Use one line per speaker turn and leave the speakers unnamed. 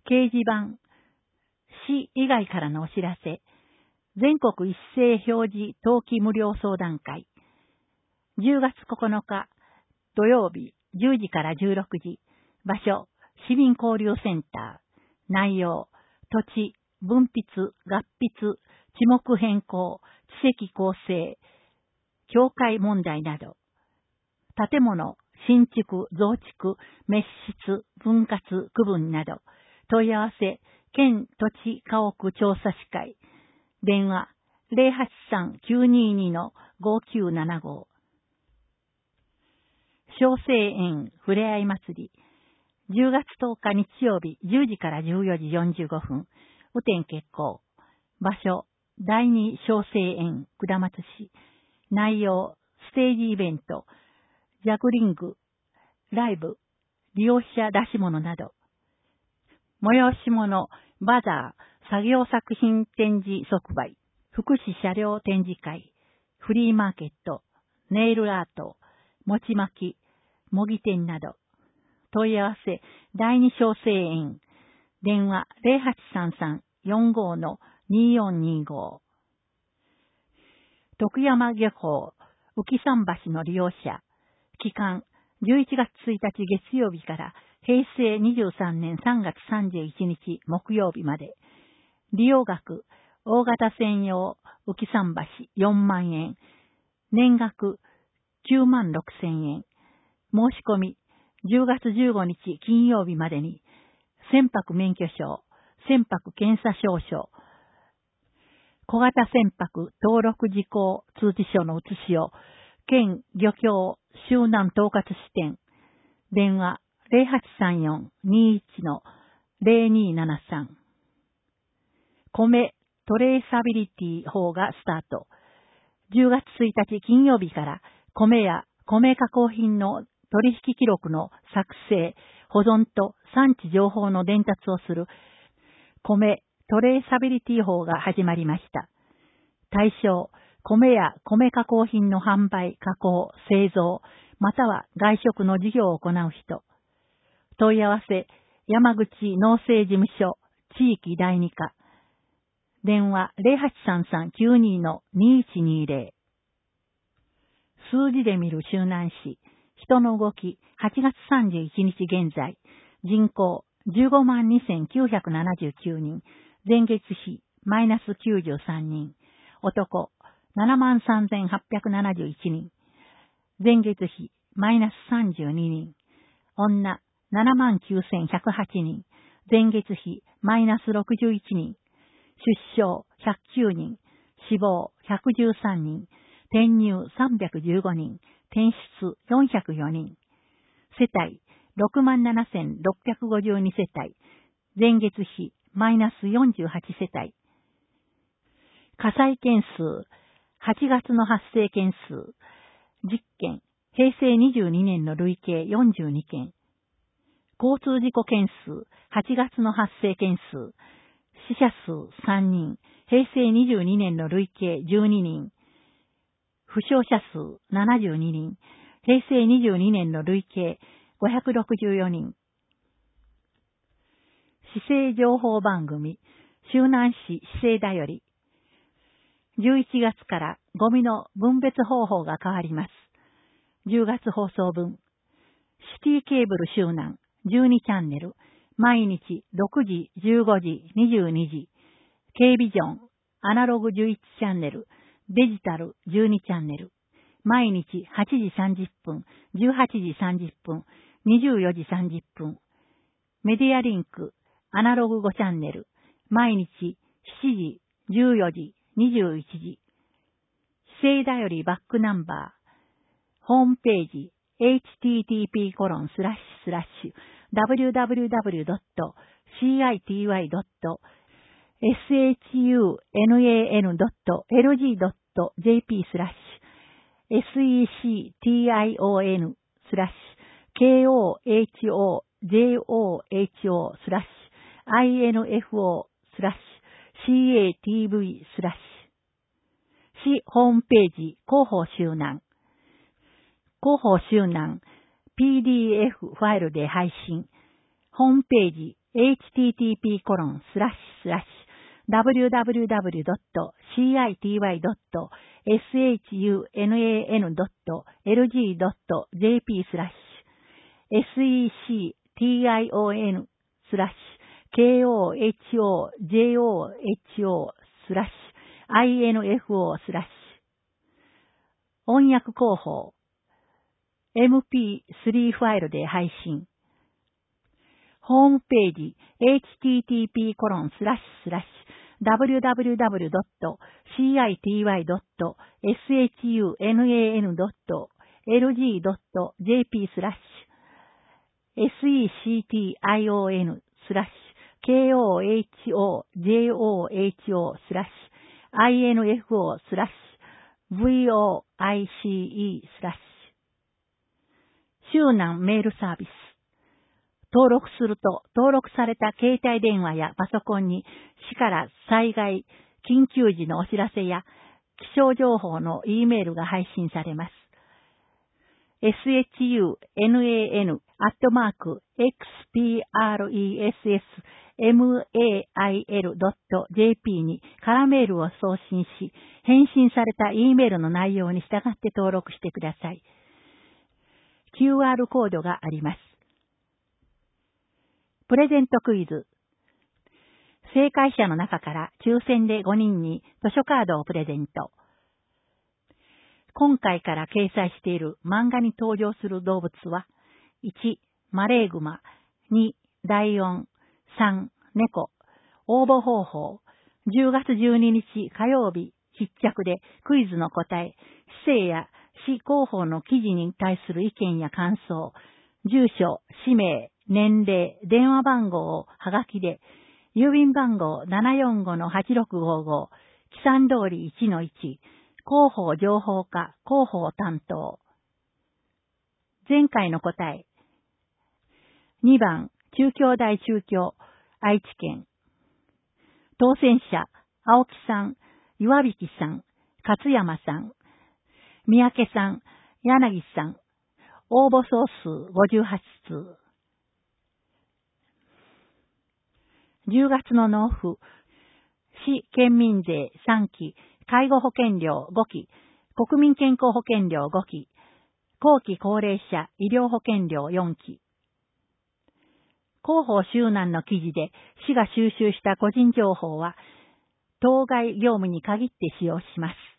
掲示板、市以外からのお知らせ、全国一斉表示登記無料相談会、10月9日土曜日10時から16時、場所、市民交流センター、内容、土地、分筆、合筆、地目変更、地籍構成、境界問題など、建物、新築、増築、滅失、分割、区分など、問い合わせ、県土地家屋調査士会、電話 083-922-5975。小生園ふれあい祭り、10月10日日曜日10時から14時45分、雨天決行。場所、第二小生園下松市。内容、ステージイベント、ジャグリング、ライブ、利用者出し物など。催し物、バザー、作業作品展示即売、福祉車両展示会、フリーマーケット、ネイルアート、餅巻き、模擬店など。問い合わせ、第二小生園。電話 0833-45-2425。徳山漁港、浮桟橋の利用者。期間、11月1日月曜日から平成23年3月31日木曜日まで。利用額、大型専用浮桟橋4万円。年額9万6千円。申し込み、10月15日金曜日までに、船舶免許証、船舶検査証書、小型船舶登録事項通知書の写しを、県漁協周南統括支店、電話 0834-21-0273。米トレーサビリティ法がスタート。10月1日金曜日から米や米加工品の取引記録の作成、保存と産地情報の伝達をする米トレーサビリティ法が始まりました。対象、米や米加工品の販売、加工、製造、または外食の事業を行う人。問い合わせ、山口農政事務所、地域第二課。電話 0833-92-2120。数字で見る周南市、人の動き、8月31日現在、人口 152,979 人、前月比マイナス93人、男 73,871 人、前月比マイナス32人、女 79,108 人、前月比マイナス61人、出生109人、死亡113人、転入315人、転出404人。世帯67,652 世帯。前月比マイナス48世帯。火災件数、8月の発生件数、10件、平成22年の累計42件。交通事故件数、8月の発生件数、死者数3人、平成22年の累計12人。負傷者数72人、平成22年の累計564人。市政情報番組、周南市市政だより。11月からゴミの分別方法が変わります。10月放送分。シティケーブル周南12チャンネル、毎日6時、15時、22時。Kビジョン、アナログ11チャンネル、デジタル12チャンネル。毎日8時30分、18時30分、24時30分。メディアリンク、アナログ5チャンネル。毎日7時、14時、21時。市政だよりバックナンバー。ホームページ、http://secyon.lg.jp/secon.info/. 市ホームページ、広報周南。広報周南 PDF ファイルで配信。ホームページ http://www.sectionjoho.info/. 翻訳工法 MP3 ファイルで配信。ホームページ http://www.sectionjoho.info/voice/周南メールサービス。登録すると、登録された携帯電話やパソコンに市から災害、緊急時のお知らせや気象情報の E メールが配信されます。shun-expressmail.jp にカラメールを送信し、返信された E メールの内容に従って登録してください。QR コードがあります。プレゼントクイズ。正解者の中から抽選で5人に図書カードをプレゼント。今回から掲載している漫画に登場する動物は、1、マレーグマ、2、ライオン、3、猫。応募方法。10月12日火曜日必着でクイズの答え、市政や市広報の記事に対する意見や感想、住所、氏名、年齢、電話番号をはがきで、郵便番号 745-8655、木山通り 1-1、広報情報課、広報担当。前回の答え。2番、中京大中京、愛知県。当選者、青木さん、岩引さん、勝山さん、三宅さん、柳さん。応募総数58通。10月の納付。市県民税3期、介護保険料5期、国民健康保険料5期、後期高齢者医療保険料4期。広報周南の記事で市が収集した個人情報は、当該業務に限って使用します。